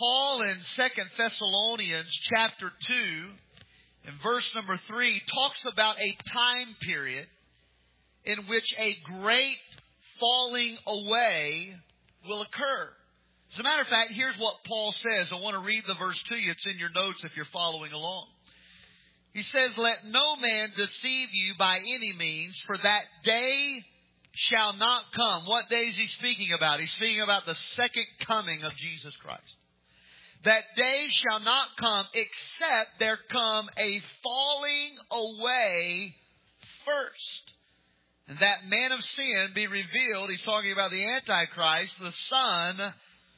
Paul in 2 Thessalonians chapter 2, in verse number 3, talks about a time period in which a great falling away will occur. As a matter of fact, here's what Paul says. I want to read the verse to you. It's in your notes if you're following along. He says, "Let no man deceive you by any means, for that day shall not come." What day is he speaking about? He's speaking about the second coming of Jesus Christ. "That day shall not come except there come a falling away first. And that man of sin be revealed." He's talking about the Antichrist, the son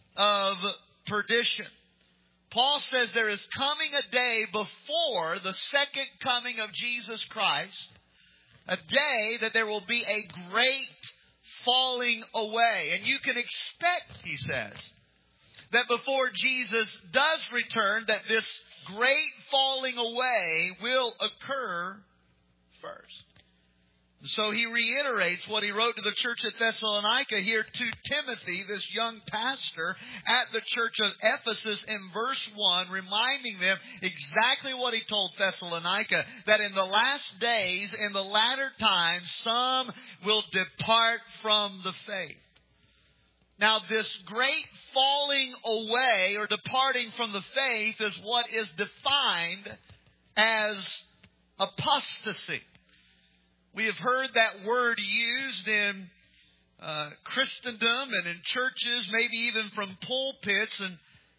of perdition. Paul says there is coming a day before the second coming of Jesus Christ, a day that there will be a great falling away. And you can expect, he says, that before Jesus does return, that this great falling away will occur first. So he reiterates what he wrote to the church at Thessalonica here to Timothy, this young pastor at the church of Ephesus, in verse 1, reminding them exactly what he told Thessalonica, that in the last days, in the latter times, some will depart from the faith. Now, this great falling away or departing from the faith is what is defined as apostasy. We have heard that word used in Christendom and in churches, maybe even from pulpits. And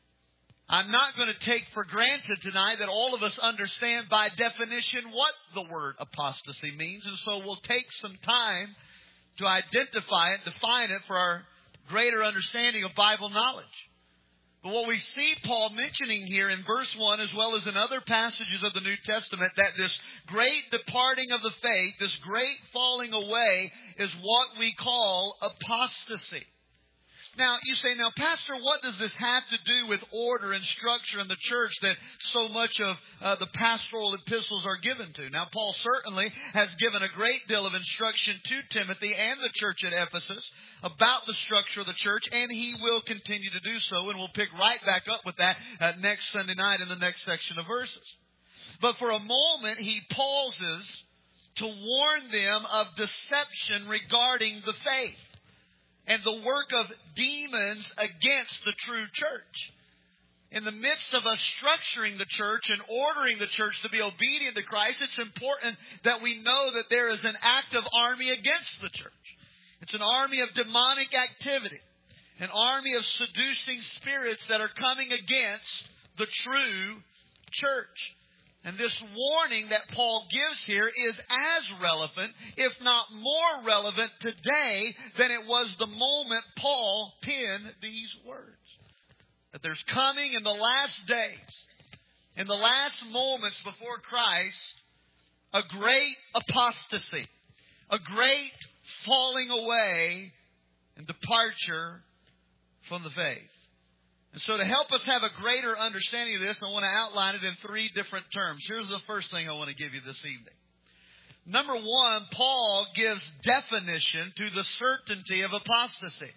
I'm not going to take for granted tonight that all of us understand by definition what the word apostasy means. And so we'll take some time to identify it, define it for our greater understanding of Bible knowledge. But what we see Paul mentioning here in verse 1, as well as in other passages of the New Testament, that this great departing of the faith, this great falling away, is what we call apostasy. Now, you say, now, Pastor, what does this have to do with order and structure in the church that so much of the pastoral epistles are given to? Now, Paul certainly has given a great deal of instruction to Timothy and the church at Ephesus about the structure of the church, and he will continue to do so, and we'll pick right back up with that next Sunday night in the next section of verses. But for a moment, he pauses to warn them of deception regarding the faith and the work of demons against the true church. In the midst of us structuring the church and ordering the church to be obedient to Christ, it's important that we know that there is an active army against the church. It's an army of demonic activity, an army of seducing spirits that are coming against the true church. And this warning that Paul gives here is as relevant, if not more relevant today than it was the moment Paul penned these words. That there's coming in the last days, in the last moments before Christ, a great apostasy, a great falling away and departure from the faith. And so to help us have a greater understanding of this, I want to outline it in three different terms. Here's the first thing I want to give you this evening. Number one, Paul gives definition to the certainty of apostasy.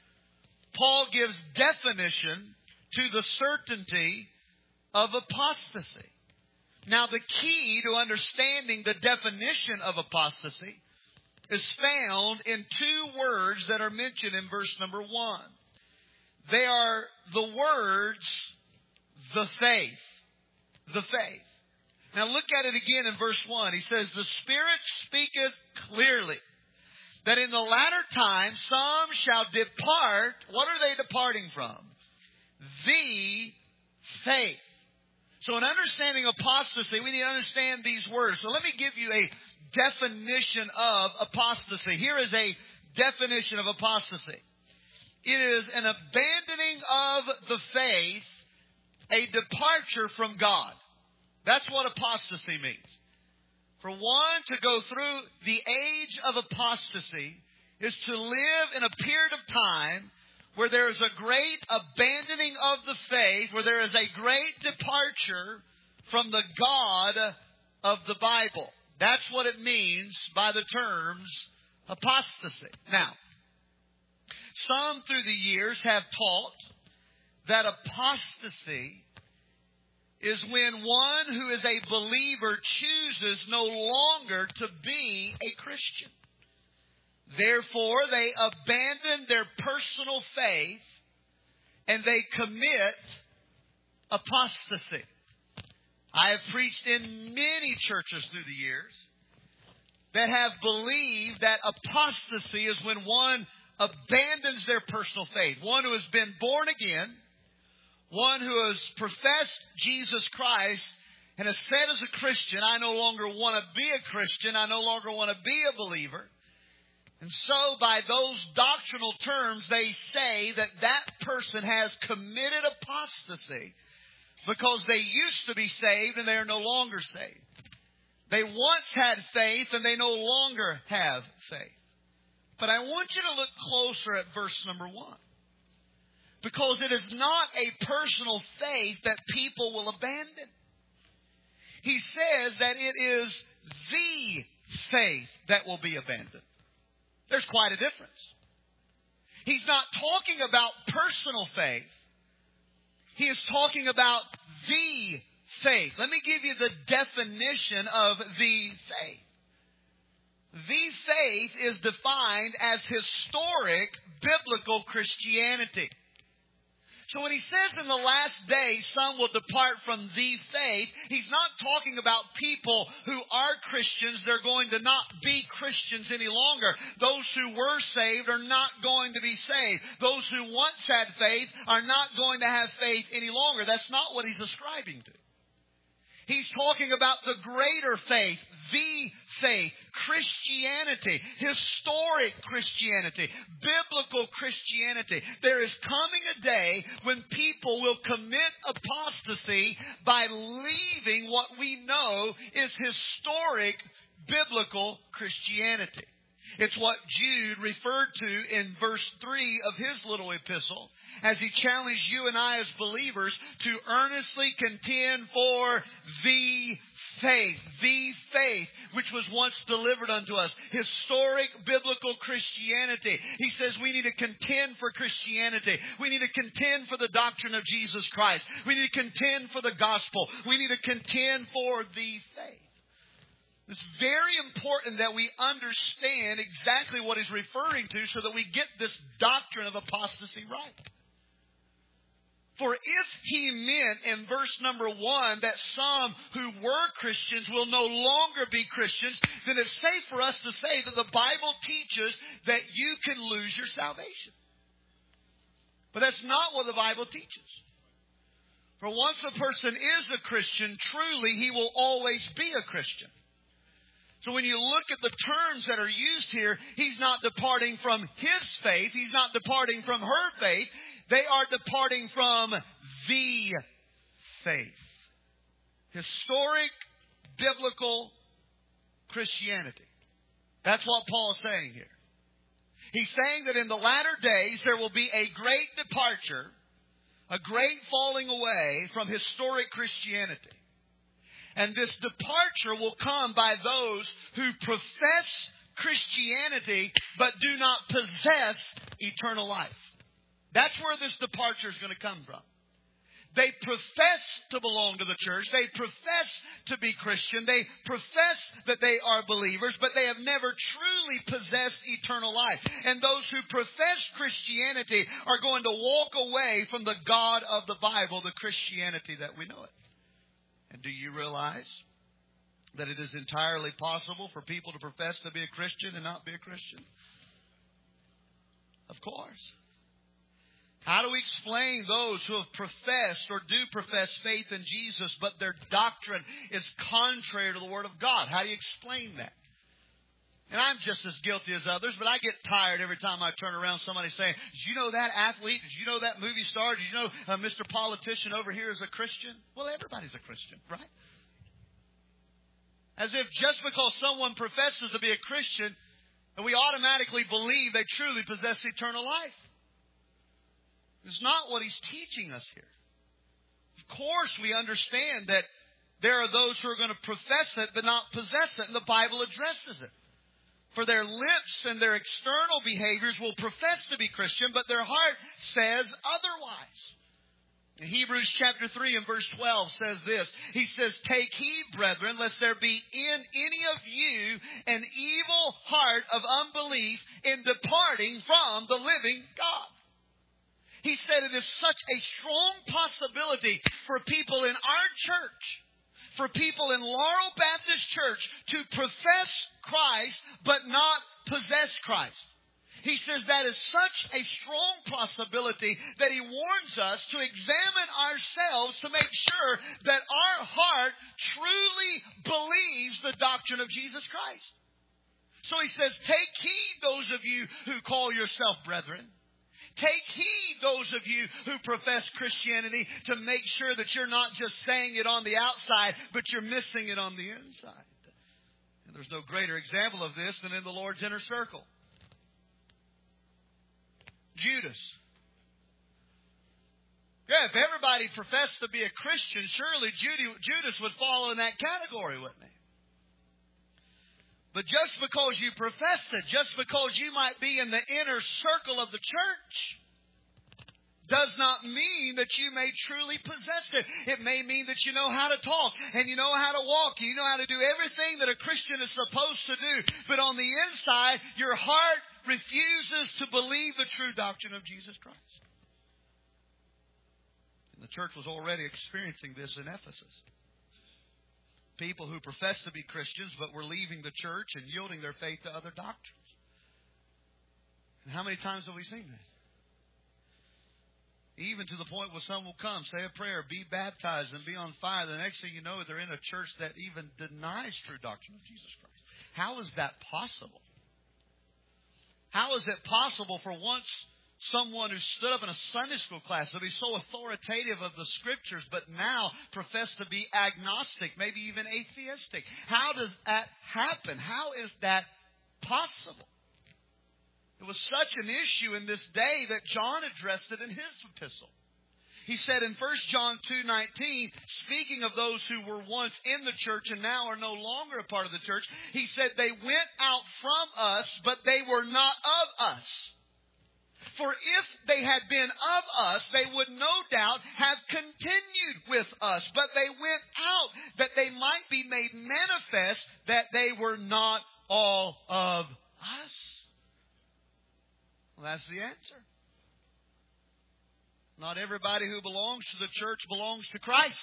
Paul gives definition to the certainty of apostasy. Now, the key to understanding the definition of apostasy is found in two words that are mentioned in verse number 1. They are the words, the faith. The faith. Now look at it again in verse 1. He says, "The Spirit speaketh clearly, that in the latter time some shall depart." What are they departing from? The faith. So in understanding apostasy, we need to understand these words. So let me give you a definition of apostasy. Here is a definition of apostasy. It is an abandoning of the faith, a departure from God. That's what apostasy means. For one to go through the age of apostasy is to live in a period of time where there is a great abandoning of the faith, where there is a great departure from the God of the Bible. That's what it means by the terms apostasy. Now, some through the years have taught that apostasy is when one who is a believer chooses no longer to be a Christian. Therefore, they abandon their personal faith and they commit apostasy. I have preached in many churches through the years that have believed that apostasy is when one abandons their personal faith. One who has been born again, one who has professed Jesus Christ and has said as a Christian, I no longer want to be a Christian, I no longer want to be a believer. And so by those doctrinal terms, they say that that person has committed apostasy because they used to be saved and they are no longer saved. They once had faith and they no longer have faith. But I want you to look closer at verse number 1. Because it is not a personal faith that people will abandon. He says that it is the faith that will be abandoned. There's quite a difference. He's not talking about personal faith. He is talking about the faith. Let me give you the definition of the faith. The faith is defined as historic biblical Christianity. So when he says in the last days some will depart from the faith, he's not talking about people who are Christians. They're going to not be Christians any longer. Those who were saved are not going to be saved. Those who once had faith are not going to have faith any longer. That's not what he's ascribing to. He's talking about the greater faith, the faith, Christianity, historic Christianity, biblical Christianity. There is coming a day when people will commit apostasy by leaving what we know is historic biblical Christianity. It's what Jude referred to in verse 3 of his little epistle as he challenged you and I as believers to earnestly contend for the faith which was once delivered unto us. Historic biblical Christianity. He says we need to contend for Christianity. We need to contend for the doctrine of Jesus Christ. We need to contend for the gospel. We need to contend for the faith. It's very important that we understand exactly what he's referring to so that we get this doctrine of apostasy right. For if he meant in verse number 1 that some who were Christians will no longer be Christians, then it's safe for us to say that the Bible teaches that you can lose your salvation. But that's not what the Bible teaches. For once a person is a Christian, truly he will always be a Christian. So when you look at the terms that are used here, he's not departing from his faith. He's not departing from her faith. They are departing from the faith. Historic, biblical Christianity. That's what Paul is saying here. He's saying that in the latter days there will be a great departure, a great falling away from historic Christianity. And this departure will come by those who profess Christianity but do not possess eternal life. That's where this departure is going to come from. They profess to belong to the church. They profess to be Christian. They profess that they are believers, but they have never truly possessed eternal life. And those who profess Christianity are going to walk away from the God of the Bible, the Christianity that we know it. And do you realize that it is entirely possible for people to profess to be a Christian and not be a Christian? Of course. How do we explain those who have professed or do profess faith in Jesus, but their doctrine is contrary to the Word of God? How do you explain that? And I'm just as guilty as others, but I get tired every time I turn around somebody saying, did you know that athlete? Did you know that movie star? Did you know Mr. Politician over here is a Christian? Well, everybody's a Christian, right? As if just because someone professes to be a Christian, that we automatically believe they truly possess eternal life. It's not what he's teaching us here. Of course, we understand that there are those who are going to profess it but not possess it, and the Bible addresses it. For their lips and their external behaviors will profess to be Christian, but their heart says otherwise. Hebrews chapter 3 and verse 12 says this. He says, "Take heed, brethren, lest there be in any of you an evil heart of unbelief in departing from the living God." He said it is such a strong possibility for people in our church, for people in Laurel Baptist Church, to profess Christ but not possess Christ. He says that is such a strong possibility that he warns us to examine ourselves to make sure that our heart truly believes the doctrine of Jesus Christ. So he says, take heed, those of you who call yourself brethren. Take heed, those of you who profess Christianity, to make sure that you're not just saying it on the outside, but you're missing it on the inside. And there's no greater example of this than in the Lord's inner circle. Judas. Yeah, if everybody professed to be a Christian, surely Judas would fall in that category, wouldn't he? But just because you professed it, just because you might be in the inner circle of the church, does not mean that you may truly possess it. It may mean that you know how to talk and you know how to walk. You know how to do everything that a Christian is supposed to do. But on the inside, your heart refuses to believe the true doctrine of Jesus Christ. And the church was already experiencing this in Ephesus. People who profess to be Christians but were leaving the church and yielding their faith to other doctrines. And how many times have we seen that? Even to the point where some will come, say a prayer, be baptized, and be on fire. The next thing you know, they're in a church that even denies true doctrine of Jesus Christ. How is that possible? How is it possible for once someone who stood up in a Sunday school class to be so authoritative of the Scriptures, but now profess to be agnostic, maybe even atheistic? How does that happen? How is that possible? It was such an issue in this day that John addressed it in his epistle. He said in 1 John 2:19, speaking of those who were once in the church and now are no longer a part of the church, he said, they went out from us, but they were not of us. For if they had been of us, they would no doubt have continued with us. But they went out that they might be made manifest that they were not all of us. Well, that's the answer. Not everybody who belongs to the church belongs to Christ.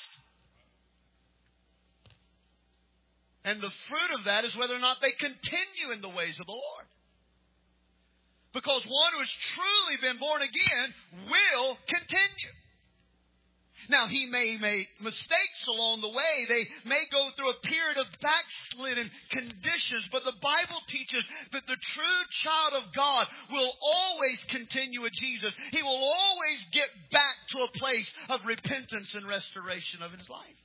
And the fruit of that is whether or not they continue in the ways of the Lord. Because one who has truly been born again will continue. Now, he may make mistakes along the way. They may go through a period of backslidden conditions. But the Bible teaches that the true child of God will always continue with Jesus. He will always get back to a place of repentance and restoration of his life.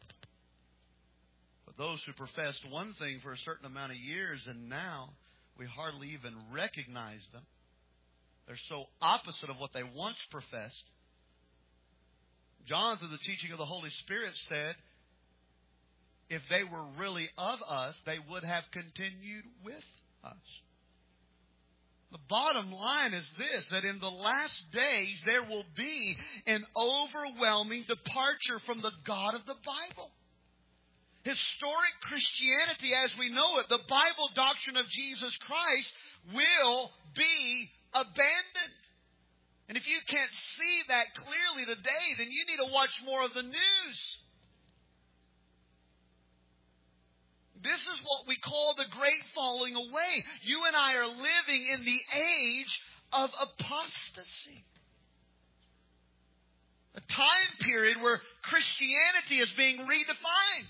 But those who professed one thing for a certain amount of years and now we hardly even recognize them. They're so opposite of what they once professed. John, through the teaching of the Holy Spirit, said, if they were really of us, they would have continued with us. The bottom line is this, that in the last days there will be an overwhelming departure from the God of the Bible. Historic Christianity as we know it, the Bible doctrine of Jesus Christ, will be abandoned. And if you can't see that clearly today, then you need to watch more of the news. This is what we call the great falling away. You and I are living in the age of apostasy. A time period where Christianity is being redefined.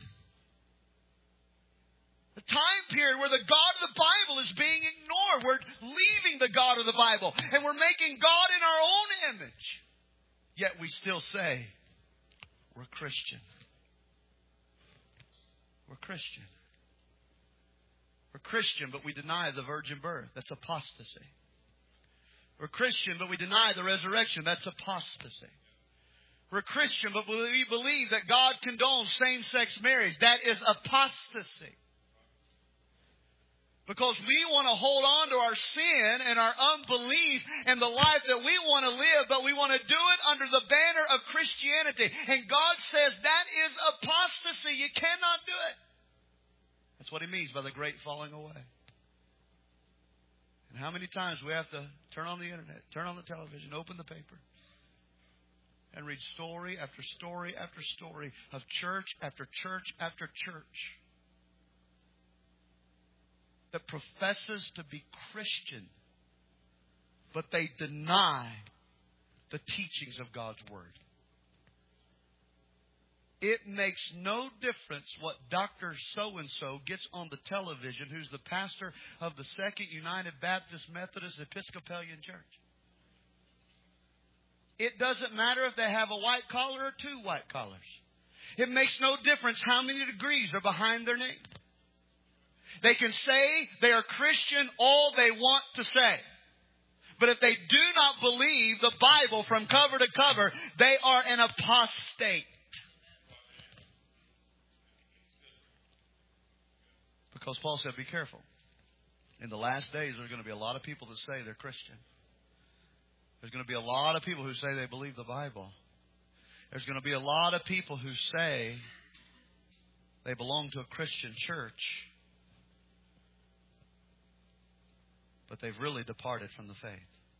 A time period where the God of the Bible is being ignored. We're leaving the God of the Bible. And we're making God in our own image. Yet we still say, we're Christian. We're Christian. We're Christian, but we deny the virgin birth. That's apostasy. We're Christian, but we deny the resurrection. That's apostasy. We're Christian, but we believe that God condones same-sex marriage. That is apostasy. Because we want to hold on to our sin and our unbelief and the life that we want to live, but we want to do it under the banner of Christianity. And God says that is apostasy. You cannot do it. That's what He means by the great falling away. And how many times we have to turn on the internet, turn on the television, open the paper, and read story after story after story of church after church after church that professes to be Christian, but they deny the teachings of God's Word. It makes no difference what Dr. So-and-so gets on the television, who's the pastor of the Second United Baptist Methodist Episcopalian Church. It doesn't matter if they have a white collar or two white collars. It makes no difference how many degrees are behind their name. They can say they are Christian all they want to say. But if they do not believe the Bible from cover to cover, they are an apostate. Because Paul said, be careful. In the last days, there's going to be a lot of people that say they're Christian. There's going to be a lot of people who say they believe the Bible. There's going to be a lot of people who say they belong to a Christian church, but they've really departed from the faith.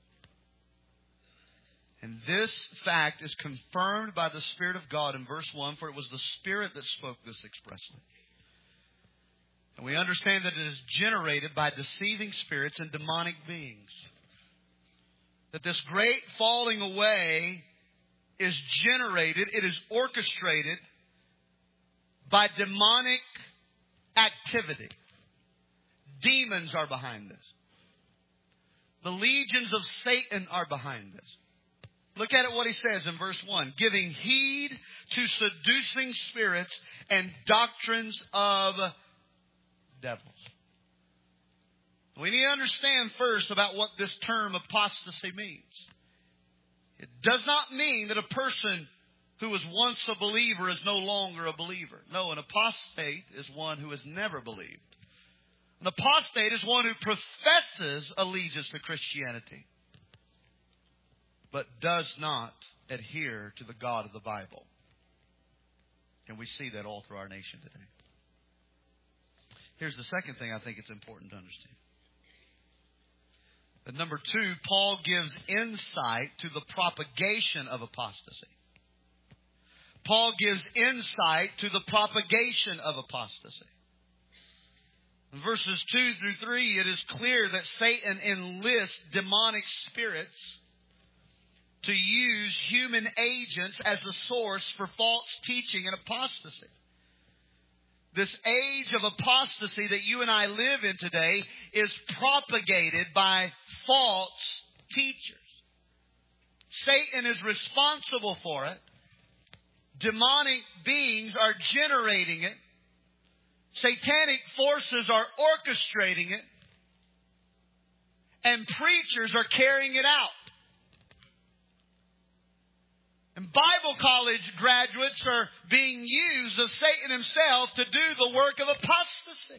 And this fact is confirmed by the Spirit of God in verse 1, for it was the Spirit that spoke this expressly. And we understand that it is generated by deceiving spirits and demonic beings. That this great falling away is generated, it is orchestrated by demonic activity. Demons are behind this. The legions of Satan are behind this. Look at it what he says in verse 1. Giving heed to seducing spirits and doctrines of devils. We need to understand first about what this term apostasy means. It does not mean that a person who was once a believer is no longer a believer. No, an apostate is one who has never believed. An apostate is one who professes allegiance to Christianity, but does not adhere to the God of the Bible. And we see that all through our nation today. Here's the second thing I think it's important to understand. That number 2, Paul gives insight to the propagation of apostasy. Paul gives insight to the propagation of apostasy. In verses 2 through 3, it is clear that Satan enlists demonic spirits to use human agents as a source for false teaching and apostasy. This age of apostasy that you and I live in today is propagated by false teachers. Satan is responsible for it. Demonic beings are generating it. Satanic forces are orchestrating it. And preachers are carrying it out. And Bible college graduates are being used of Satan himself to do the work of apostasy.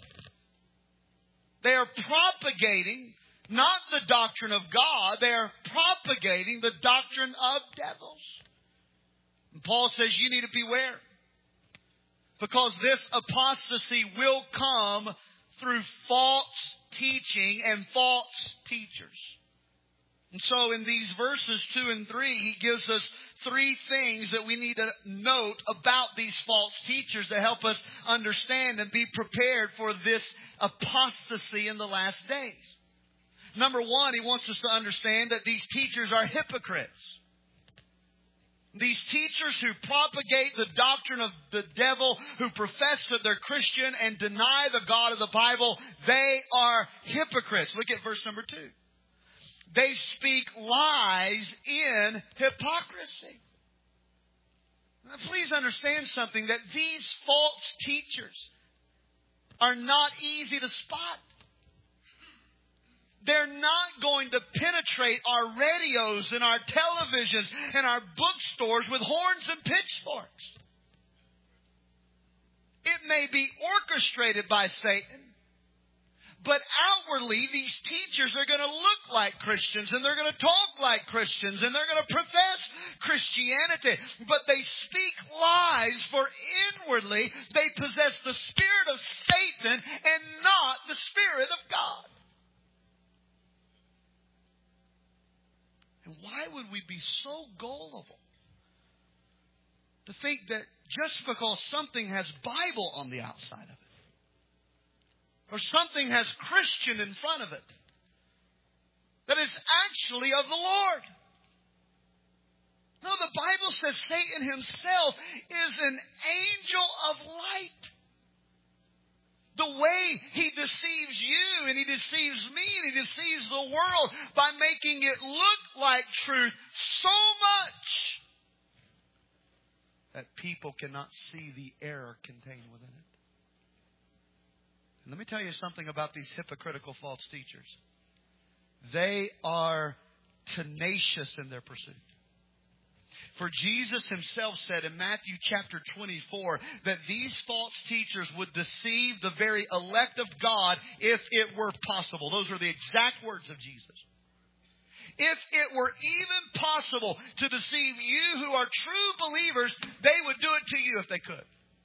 They are propagating not the doctrine of God, they are propagating the doctrine of devils. And Paul says you need to beware. Because this apostasy will come through false teaching and false teachers. And so in these verses 2 and 3, he gives us 3 things that we need to note about these false teachers to help us understand and be prepared for this apostasy in the last days. Number 1, he wants us to understand that these teachers are hypocrites. These teachers who propagate the doctrine of the devil, who profess that they're Christian and deny the God of the Bible, they are hypocrites. Look at verse number 2. They speak lies in hypocrisy. Now, please understand something, that these false teachers are not easy to spot. They're not going to penetrate our radios and our televisions and our bookstores with horns and pitchforks. It may be orchestrated by Satan, But outwardly, these teachers are going to look like Christians, and they're going to talk like Christians, and they're going to profess Christianity. But they speak lies, for inwardly they possess the spirit of Satan and not the Spirit of God. And why would we be so gullible to think that just because something has Bible on the outside of it, or something has Christian in front of it, that it's actually of the Lord? No, the Bible says Satan himself is an angel of light. The way he deceives you and he deceives me and he deceives the world by making it look like truth so much that people cannot see the error contained within it. And let me tell you something about these hypocritical false teachers. They are tenacious in their pursuit. For Jesus himself said in Matthew chapter 24 that these false teachers would deceive the very elect of God if it were possible. Those were the exact words of Jesus. If it were even possible to deceive you who are true believers, they would do it to you if they could.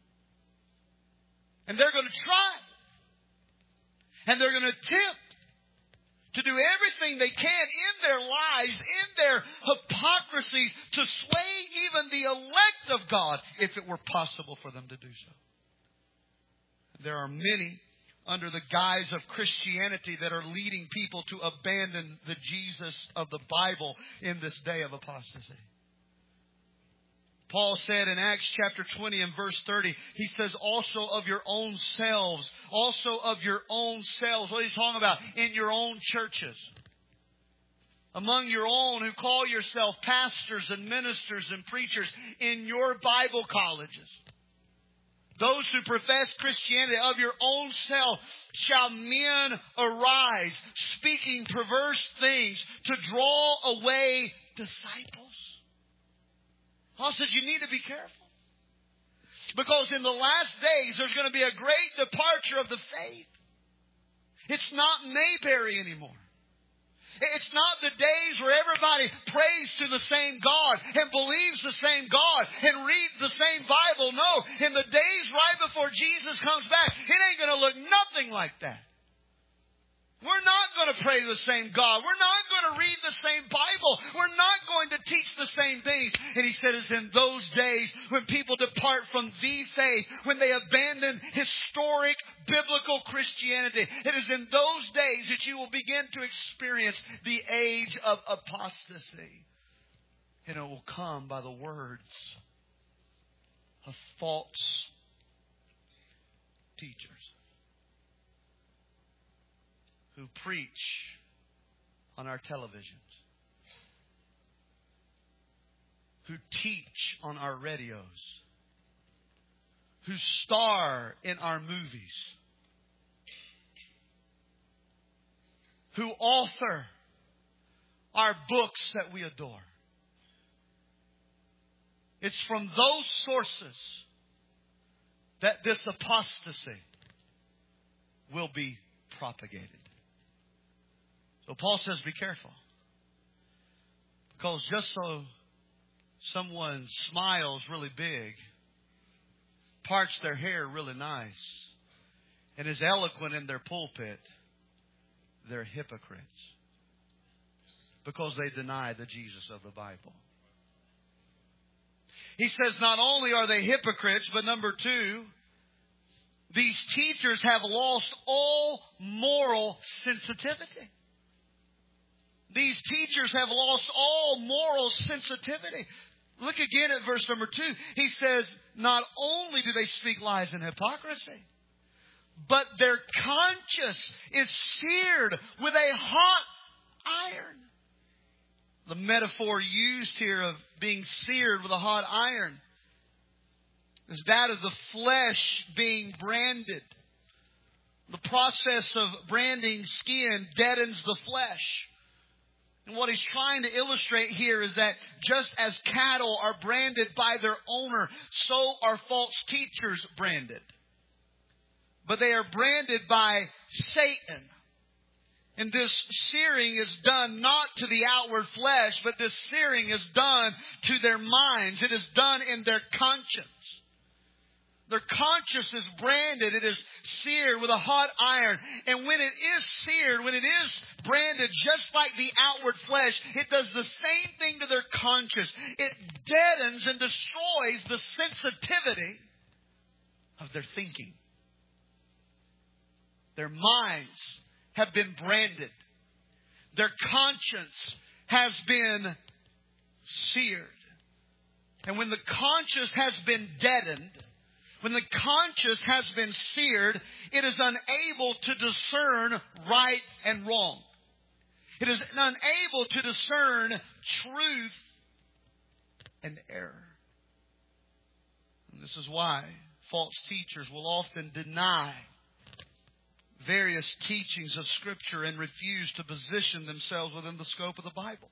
And they're going to try. And they're going to attempt to do everything they can in their lies, in their hypocrisy, to sway even the elect of God if it were possible for them to do so. There are many under the guise of Christianity that are leading people to abandon the Jesus of the Bible in this day of apostasy. Paul said in Acts chapter 20 and verse 30, he says, also of your own selves. Also of your own selves. What he's talking about? In your own churches. Among your own who call yourself pastors and ministers and preachers in your Bible colleges. Those who profess Christianity, of your own self shall men arise, speaking perverse things to draw away disciples. Paul says you need to be careful. Because in the last days, there's going to be a great departure of the faith. It's not Mayberry anymore. It's not the days where everybody prays to the same God and believes the same God and reads the same Bible. No, in the days right before Jesus comes back, it ain't going to look nothing like that. We're not going to pray to the same God. We're not going to read the same Bible. We're not going to teach the same things. And he said it's in those days when people depart from the faith, when they abandon historic biblical Christianity. It is in those days that you will begin to experience the age of apostasy. And it will come by the words of false teachers who preach on our televisions, who teach on our radios, who star in our movies, who author our books that we adore. It's from those sources that this apostasy will be propagated. So Paul says, be careful. Because just so someone smiles really big, parts their hair really nice, and is eloquent in their pulpit, they're hypocrites. Because they deny the Jesus of the Bible. He says not only are they hypocrites, but number two, these teachers have lost all moral sensitivity. These teachers have lost all moral sensitivity. Look again at verse number 2. He says, not only do they speak lies and hypocrisy, but their conscience is seared with a hot iron. The metaphor used here of being seared with a hot iron is that of the flesh being branded. The process of branding skin deadens the flesh. And what he's trying to illustrate here is that just as cattle are branded by their owner, so are false teachers branded. but they are branded by Satan. And this searing is done not to the outward flesh, but this searing is done to their minds. It is done in their conscience. Their conscience is branded. It is seared with a hot iron. And when it is seared, when it is branded just like the outward flesh, it does the same thing to their conscience. It deadens and destroys the sensitivity of their thinking. Their minds have been branded. Their conscience has been seared. And when the conscience has been deadened, when the conscience has been seared, it is unable to discern right and wrong. It is unable to discern truth and error. And this is why false teachers will often deny various teachings of Scripture and refuse to position themselves within the scope of the Bible.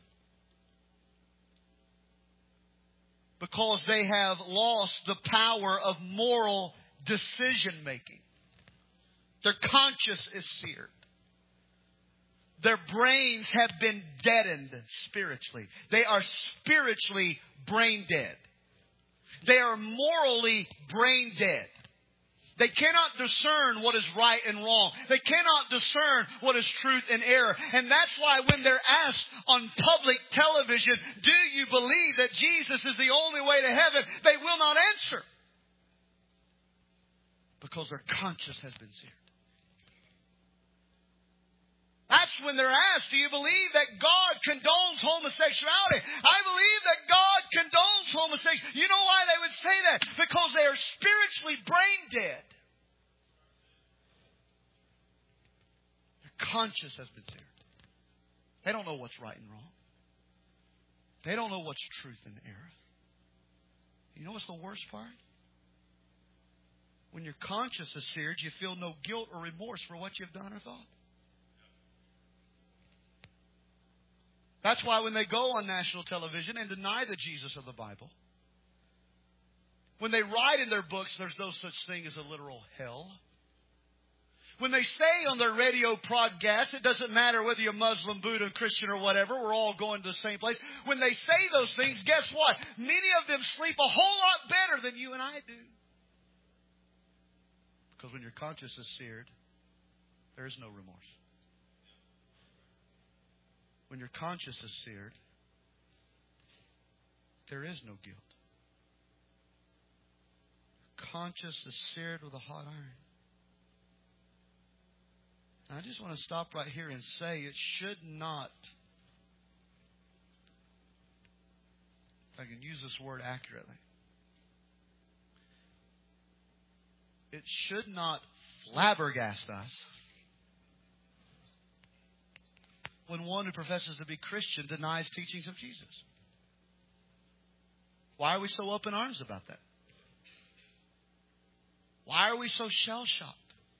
Because they have lost the power of moral decision making. Their conscience is seared. Their brains have been deadened spiritually. They are spiritually brain dead. They are morally brain dead. They cannot discern what is right and wrong. They cannot discern what is truth and error. And that's why when they're asked on public television, do you believe that Jesus is the only way to heaven? They will not answer. Because their conscience has been seared. That's when they're asked, do you believe that God condones homosexuality? I believe that God condones homosexuality. You know why they would say that? Because they are spiritually brain dead. Their conscience has been seared. They don't know what's right and wrong. They don't know what's truth and error. You know what's the worst part? When your conscience is seared, you feel no guilt or remorse for what you've done or thought. That's why when they go on national television and deny the Jesus of the Bible, when they write in their books there's no such thing as a literal hell, when they say on their radio broadcast, it doesn't matter whether you're Muslim, Buddha, Christian, or whatever, we're all going to the same place. When they say those things, guess what? Many of them sleep a whole lot better than you and I do. Because when your conscience is seared, there is no remorse. When your conscience is seared, there is no guilt. Conscience is seared with a hot iron. I just want to stop right here and say it should not, if I can use this word accurately, it should not flabbergast us when one who professes to be Christian denies teachings of Jesus. Why are we so up in arms about that? Why are we so shell-shocked?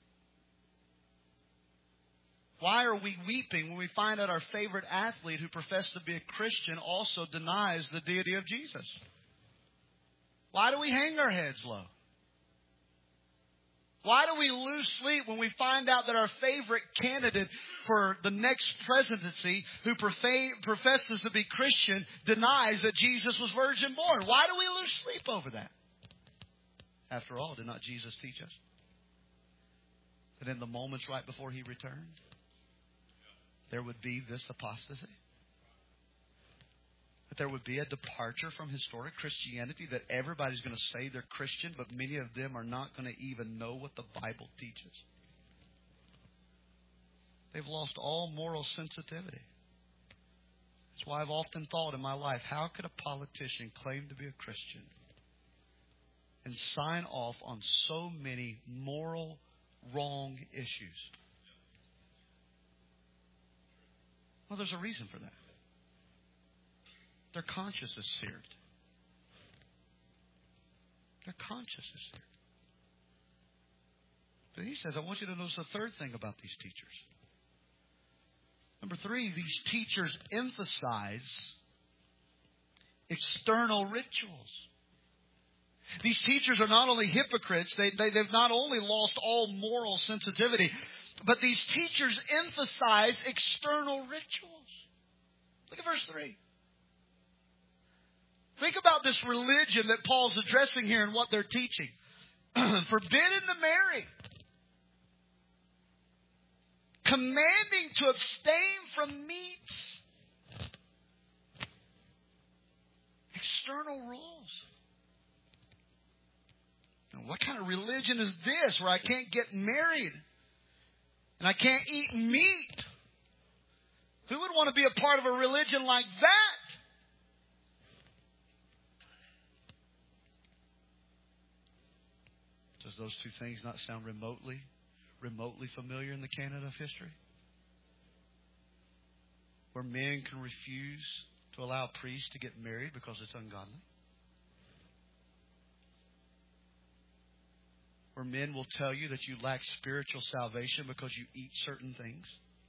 Why are we weeping when we find out our favorite athlete who professed to be a Christian also denies the deity of Jesus? Why do we hang our heads low? Why do we lose sleep when we find out that our favorite candidate for the next presidency, who professes to be Christian, denies that Jesus was virgin born? Why do we lose sleep over that? After all, did not Jesus teach us that in the moments right before He returned, there would be this apostasy? That there would be a departure from historic Christianity, that everybody's going to say they're Christian, but many of them are not going to even know what the Bible teaches. They've lost all moral sensitivity. That's why I've often thought in my life, how could a politician claim to be a Christian and sign off on so many moral wrong issues? Well, there's a reason for that. Their conscience is seared. Their conscience is seared. But He says, I want you to notice the third thing about these teachers. Number 3, these teachers emphasize external rituals. These teachers are not only hypocrites, they've not only lost all moral sensitivity, but these teachers emphasize external rituals. Look at verse 3. Think about this religion that Paul's addressing here and what they're teaching. Forbidden to marry. Commanding to abstain from meats. External rules. Now, what kind of religion is this where I can't get married and I can't eat meat? Who would want to be a part of a religion like that? Does those two things not sound remotely familiar in the canon of history? Where men can refuse to allow priests to get married because it's ungodly. Where men will tell you that you lack spiritual salvation because you eat certain things.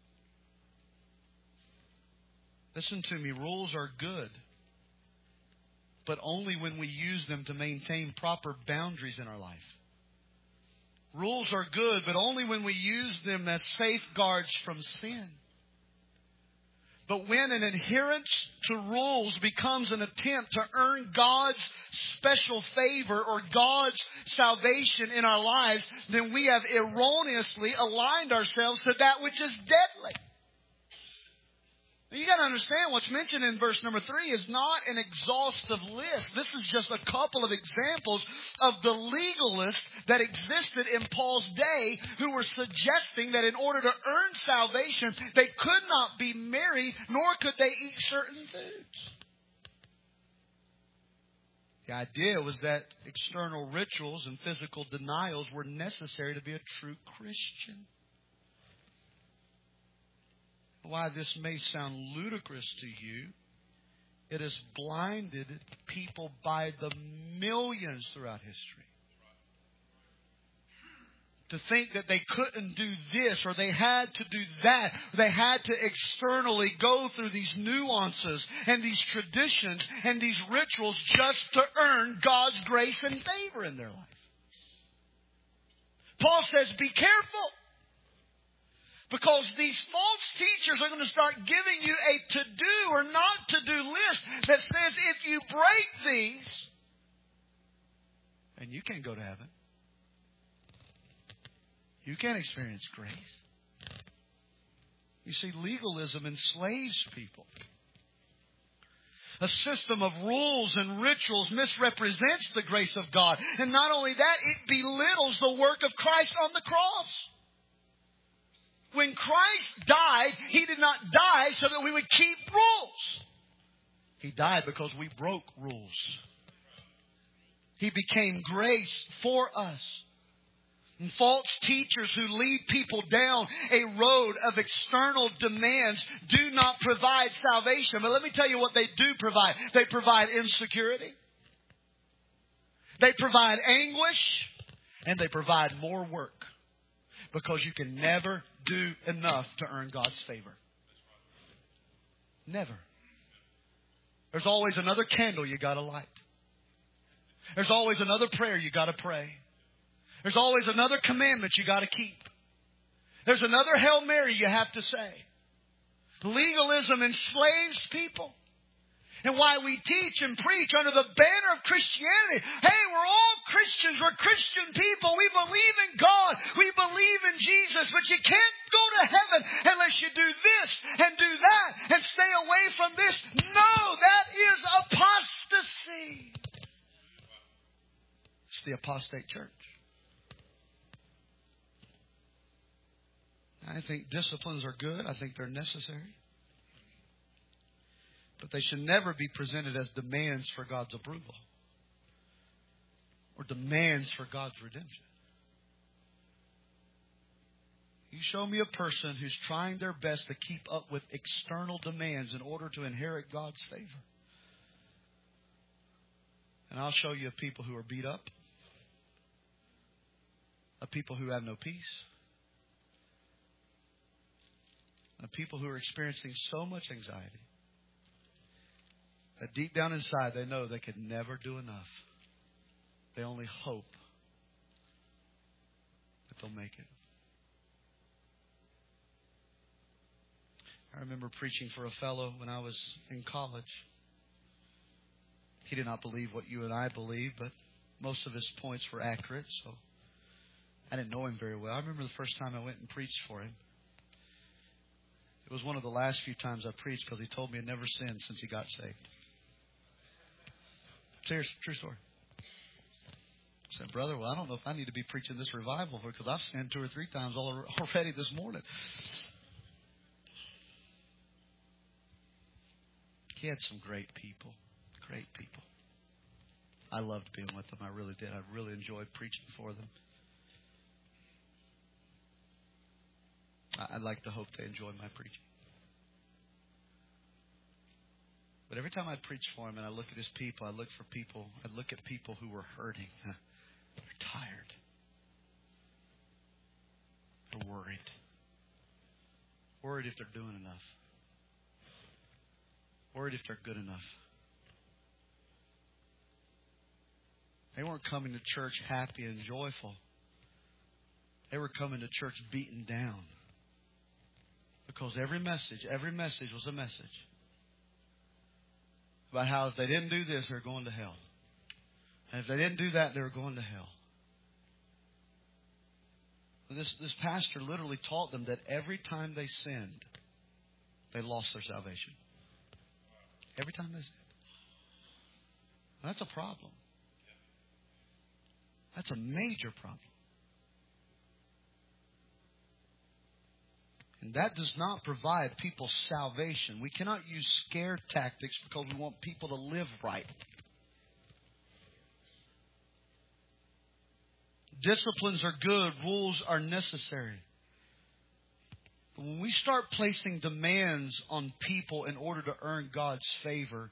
Listen to me, rules are good, but only when we use them to maintain proper boundaries in our life. Rules are good, but only when we use them as safeguards from sin. But when an adherence to rules becomes an attempt to earn God's special favor or God's salvation in our lives, then we have erroneously aligned ourselves to that which is deadly. You got to understand what's mentioned in verse number 3 is not an exhaustive list. This is just a couple of examples of the legalists that existed in Paul's day who were suggesting that in order to earn salvation, they could not be married, nor could they eat certain foods. The idea was that external rituals and physical denials were necessary to be a true Christian. Why this may sound ludicrous to you, it has blinded people by the millions throughout history. To think that they couldn't do this or they had to do that. They had to externally go through these nuances and these traditions and these rituals just to earn God's grace and favor in their life. Paul says, be careful. Because these false teachers are going to start giving you a to-do or not to-do list that says if you break these, and you can't go to heaven. You can't experience grace. You see, legalism enslaves people. A system of rules and rituals misrepresents the grace of God. And not only that, it belittles the work of Christ on the cross. When Christ died, He did not die so that we would keep rules. He died because we broke rules. He became grace for us. And false teachers who lead people down a road of external demands do not provide salvation. But let me tell you what they do provide. They provide insecurity. They provide anguish. And they provide more work. Because you can never do enough to earn God's favor. Never. There's always another candle you got to light. There's always another prayer you got to pray. There's always another commandment you got to keep. There's another Hail Mary you have to say. Legalism enslaves people. And why we teach and preach under the banner of Christianity. Hey, we're all Christians. We're Christian people. We believe in God. We believe in Jesus. But you can't go to heaven unless you do this and do that and stay away from this. No, that is apostasy. It's the apostate church. I think disciplines are good. I think they're necessary. But they should never be presented as demands for God's approval or demands for God's redemption. You show me a person who's trying their best to keep up with external demands in order to inherit God's favor. And I'll show you a people who are beat up, a people who have no peace, a people who are experiencing so much anxiety that deep down inside they know they could never do enough. They only hope that they'll make it. I remember preaching for a fellow when I was in college. He did not believe what you and I believe, but most of his points were accurate, so I didn't know him very well. I remember the first time I went and preached for him. It was one of the last few times I preached because he told me he'd never sinned since he got saved. Serious, true story. I said, brother, well, I don't know if I need to be preaching this revival because I've sinned 2 or 3 times already this morning. He had some great people. Great people. I loved being with them. I really did. I really enjoyed preaching for them. I'd like to hope they enjoy my preaching. But every time I'd preach for him and I look at his people, I'd look at people who were hurting. They're tired. They're worried. Worried if they're doing enough. Worried if they're good enough. They weren't coming to church happy and joyful. They were coming to church beaten down. Because every message was a message about how if they didn't do this, they were going to hell. And if they didn't do that, they were going to hell. This pastor literally taught them that every time they sinned, they lost their salvation. Every time they sinned. That's a problem. That's a major problem. And that does not provide people salvation. We cannot use scare tactics because we want people to live right. Disciplines are good. Rules are necessary. But when we start placing demands on people in order to earn God's favor,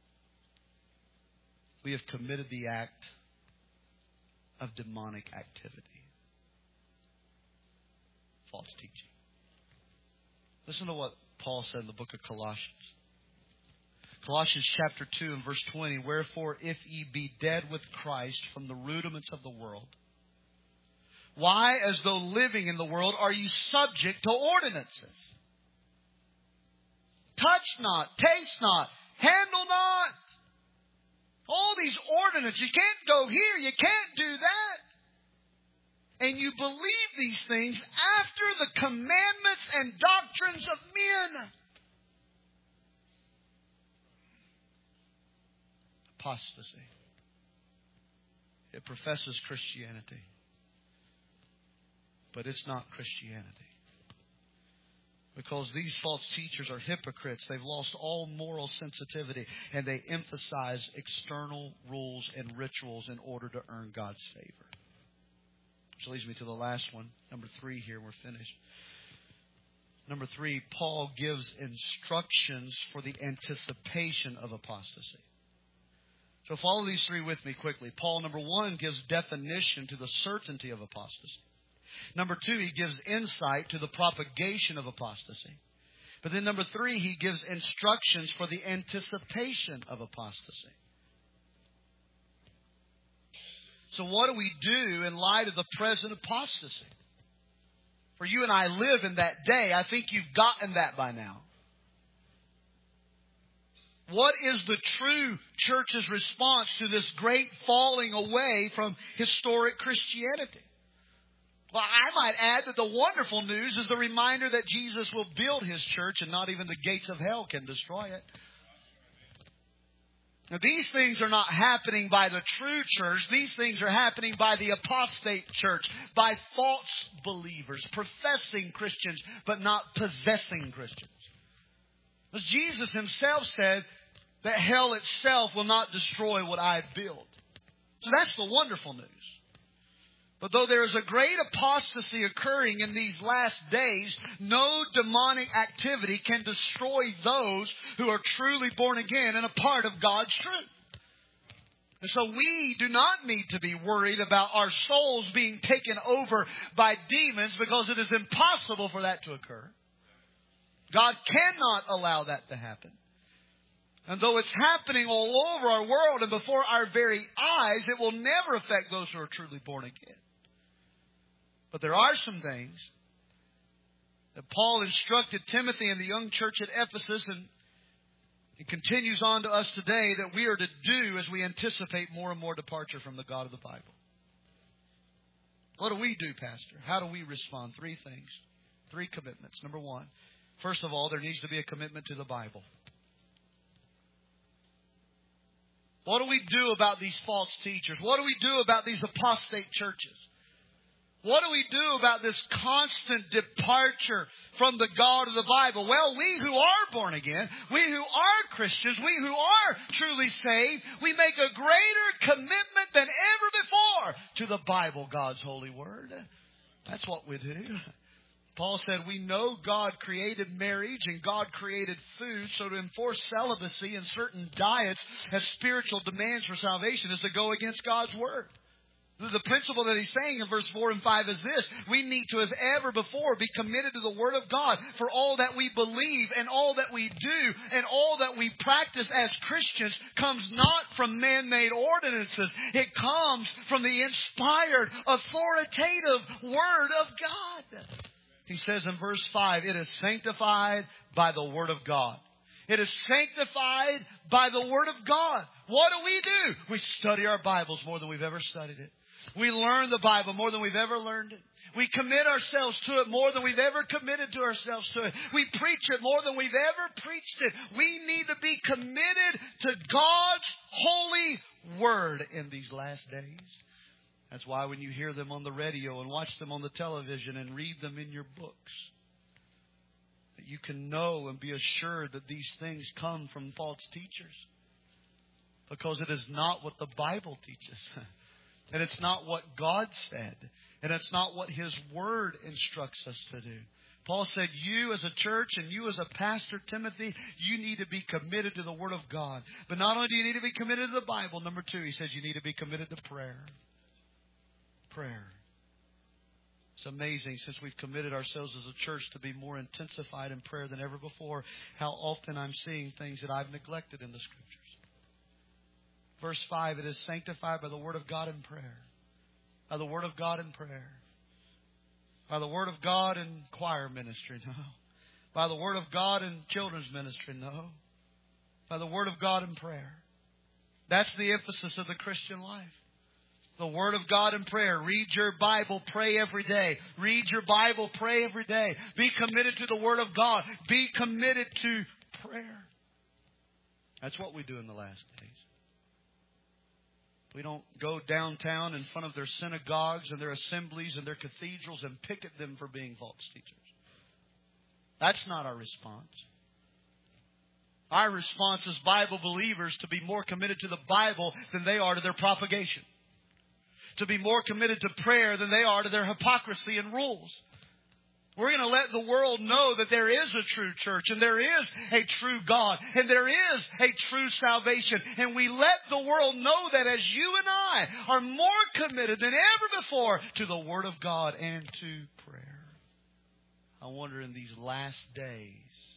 we have committed the act of demonic activity. False teaching. Listen to what Paul said in the book of Colossians. Colossians chapter 2 and verse 20. Wherefore, if ye be dead with Christ from the rudiments of the world, why, as though living in the world, are you subject to ordinances? Touch not, taste not, handle not. All these ordinances. You can't go here, you can't do that. And you believe these things after the commandments and doctrines of men. Apostasy. It professes Christianity. But it's not Christianity. Because these false teachers are hypocrites. They've lost all moral sensitivity. And they emphasize external rules and rituals in order to earn God's favor. Which leads me to the last one. Number 3 here. We're finished. Number 3, Paul gives instructions for the anticipation of apostasy. So follow these 3 with me quickly. Paul, number 1, gives definition to the certainty of apostasy. Number 2, he gives insight to the propagation of apostasy. But then number 3, he gives instructions for the anticipation of apostasy. So what do we do in light of the present apostasy? For you and I live in that day. I think you've gotten that by now. What is the true church's response to this great falling away from historic Christianity? Well, I might add that the wonderful news is the reminder that Jesus will build His church and not even the gates of hell can destroy it. Now, these things are not happening by the true church. These things are happening by the apostate church, by false believers, professing Christians, but not possessing Christians. As Jesus Himself said that hell itself will not destroy what I build. So that's the wonderful news. But though there is a great apostasy occurring in these last days, no demonic activity can destroy those who are truly born again and a part of God's truth. And so we do not need to be worried about our souls being taken over by demons because it is impossible for that to occur. God cannot allow that to happen. And though it's happening all over our world and before our very eyes, it will never affect those who are truly born again. But there are some things that Paul instructed Timothy and the young church at Ephesus, and it continues on to us today, that we are to do as we anticipate more and more departure from the God of the Bible. What do we do, Pastor? How do we respond? 3 things. 3 commitments. Number 1, first of all, there needs to be a commitment to the Bible. What do we do about these false teachers? What do we do about these apostate churches? What do we do about this constant departure from the God of the Bible? Well, we who are born again, we who are Christians, we who are truly saved, we make a greater commitment than ever before to the Bible, God's holy word. That's what we do. Paul said we know God created marriage and God created food, so to enforce celibacy and certain diets as spiritual demands for salvation is to go against God's word. The principle that he's saying in verse 4 and 5 is this: we need to, as ever before, be committed to the Word of God for all that we believe and all that we do and all that we practice as Christians comes not from man-made ordinances. It comes from the inspired, authoritative Word of God. He says in verse 5, it is sanctified by the Word of God. It is sanctified by the Word of God. What do? We study our Bibles more than we've ever studied it. We learn the Bible more than we've ever learned it. We commit ourselves to it more than we've ever committed to ourselves to it. We preach it more than we've ever preached it. We need to be committed to God's holy Word in these last days. That's why when you hear them on the radio and watch them on the television and read them in your books, that you can know and be assured that these things come from false teachers. Because it is not what the Bible teaches. And it's not what God said. And it's not what His Word instructs us to do. Paul said, you as a church and you as a pastor, Timothy, you need to be committed to the Word of God. But not only do you need to be committed to the Bible, number 2, he says you need to be committed to prayer. Prayer. It's amazing, since we've committed ourselves as a church to be more intensified in prayer than ever before, how often I'm seeing things that I've neglected in the Scriptures. Verse 5, it is sanctified by the Word of God in prayer. By the Word of God in prayer. By the Word of God in choir ministry, no. By the Word of God in children's ministry, no. By the Word of God in prayer. That's the emphasis of the Christian life. The Word of God in prayer. Read your Bible, pray every day. Read your Bible, pray every day. Be committed to the Word of God. Be committed to prayer. That's what we do in the last days. We don't go downtown in front of their synagogues and their assemblies and their cathedrals and picket them for being false teachers. That's not our response. Our response as Bible believers to be more committed to the Bible than they are to their propagation. To be more committed to prayer than they are to their hypocrisy and rules. We're going to let the world know that there is a true church and there is a true God and there is a true salvation. And we let the world know that as you and I are more committed than ever before to the Word of God and to prayer. I wonder in these last days,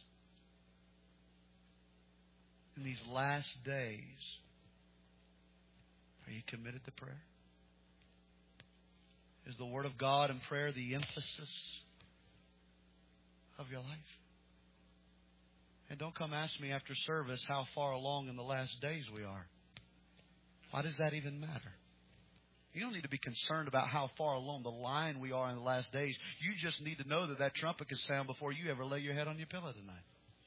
are you committed to prayer? Is the Word of God and prayer the emphasis of your life? And don't come ask me after service how far along in the last days we are. Why does that even matter? You don't need to be concerned about how far along the line we are in the last days. You just need to know that that trumpet can sound before you ever lay your head on your pillow tonight.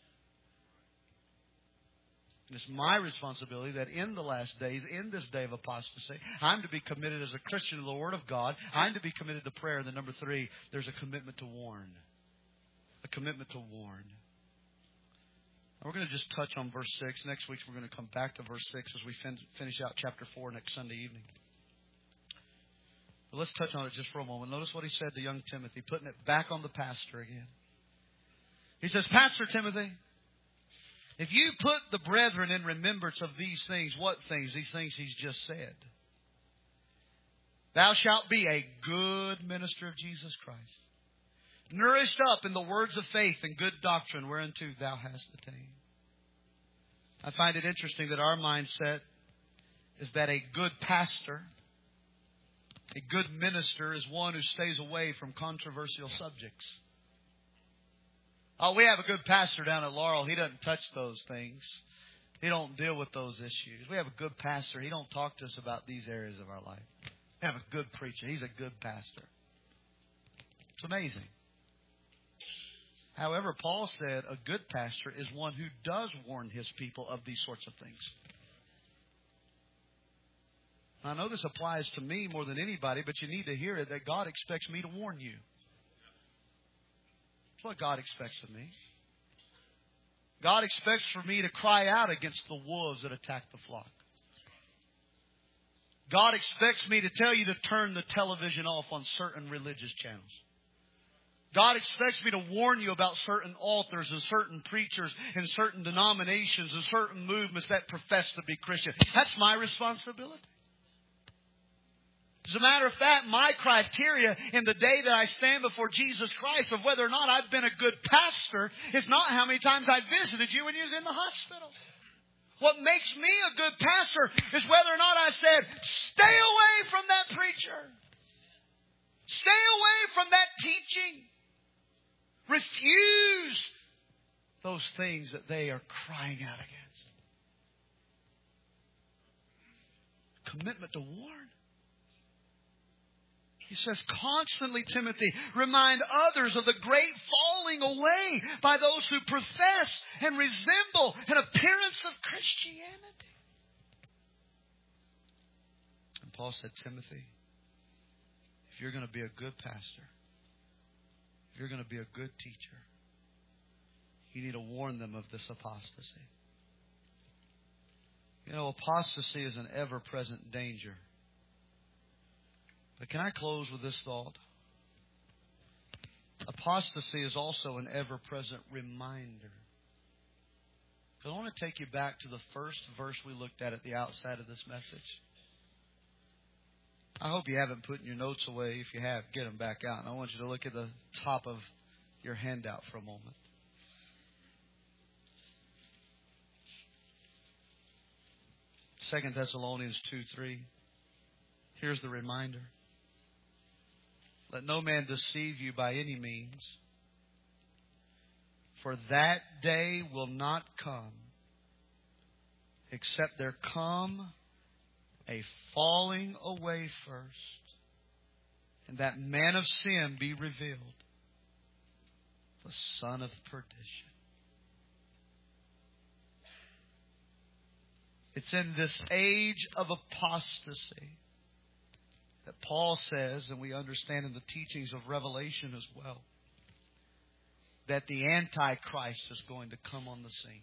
And it's my responsibility that in the last days, in this day of apostasy, I'm to be committed as a Christian to the Word of God. I'm to be committed to prayer. And then number 3, there's a commitment to warn. A commitment to warn. We're going to just touch on verse 6. Next week we're going to come back to verse 6 as we finish out chapter 4 next Sunday evening. But let's touch on it just for a moment. Notice what he said to young Timothy, putting it back on the pastor again. He says, Pastor Timothy, if you put the brethren in remembrance of these things, what things? These things he's just said. Thou shalt be a good minister of Jesus Christ, nourished up in the words of faith and good doctrine whereunto thou hast attained. I find it interesting that our mindset is that a good pastor, a good minister, is one who stays away from controversial subjects. Oh, we have a good pastor down at Laurel. He doesn't touch those things. He don't deal with those issues. We have a good pastor. He don't talk to us about these areas of our life. We have a good preacher. He's a good pastor. It's amazing. However, Paul said a good pastor is one who does warn his people of these sorts of things. I know this applies to me more than anybody, but you need to hear it, that God expects me to warn you. That's what God expects of me. God expects for me to cry out against the wolves that attack the flock. God expects me to tell you to turn the television off on certain religious channels. God expects me to warn you about certain authors and certain preachers and certain denominations and certain movements that profess to be Christian. That's my responsibility. As a matter of fact, my criteria in the day that I stand before Jesus Christ of whether or not I've been a good pastor is not how many times I visited you when you was in the hospital. What makes me a good pastor is whether or not I said, stay away from that preacher. Stay away from that teaching. Refuse those things that they are crying out against. Commitment to warn. He says constantly, Timothy, remind others of the great falling away by those who profess and resemble an appearance of Christianity. And Paul said, Timothy, if you're going to be a good pastor, if you're going to be a good teacher, you need to warn them of this apostasy. You know, apostasy is an ever-present danger. But can I close with this thought? Apostasy is also an ever-present reminder. Because I want to take you back to the first verse we looked at the outside of this message. I hope you haven't put your notes away. If you have, get them back out. And I want you to look at the top of your handout for a moment. 2 Thessalonians 2:3. Here's the reminder. Let no man deceive you by any means, for that day will not come, except there come a falling away first, and that man of sin be revealed, the son of perdition. It's in this age of apostasy that Paul says, and we understand in the teachings of Revelation as well, that the Antichrist is going to come on the scene.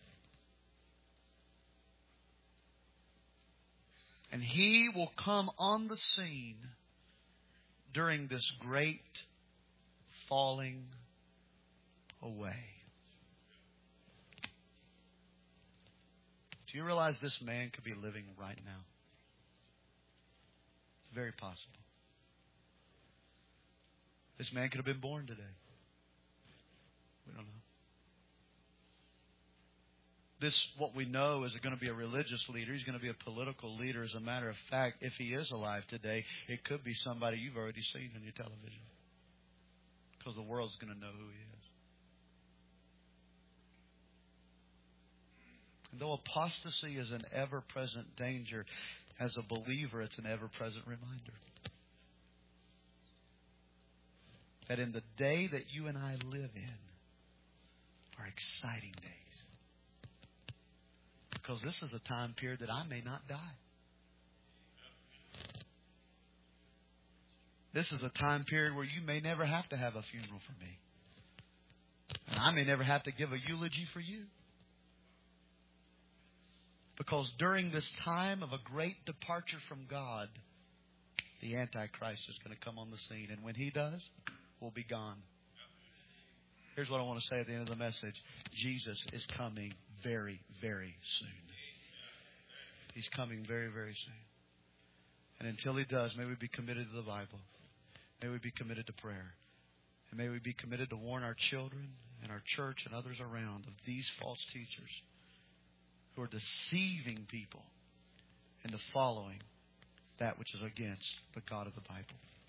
And he will come on the scene during this great falling away. Do you realize this man could be living right now? It's very possible. This man could have been born today. We don't know. This, what we know, is going to be a religious leader. He's going to be a political leader. As a matter of fact, if he is alive today, it could be somebody you've already seen on your television. Because the world's going to know who he is. And though apostasy is an ever-present danger, as a believer, it's an ever-present reminder that in the day that you and I live in are exciting days. Because this is a time period that I may not die. This is a time period where you may never have to have a funeral for me. And I may never have to give a eulogy for you. Because during this time of a great departure from God, the Antichrist is going to come on the scene. And when he does, we'll be gone. Here's what I want to say at the end of the message. Jesus is coming very, very soon. He's coming very, very soon. And until he does, may we be committed to the Bible. May we be committed to prayer. And may we be committed to warn our children and our church and others around of these false teachers who are deceiving people into following that which is against the God of the Bible.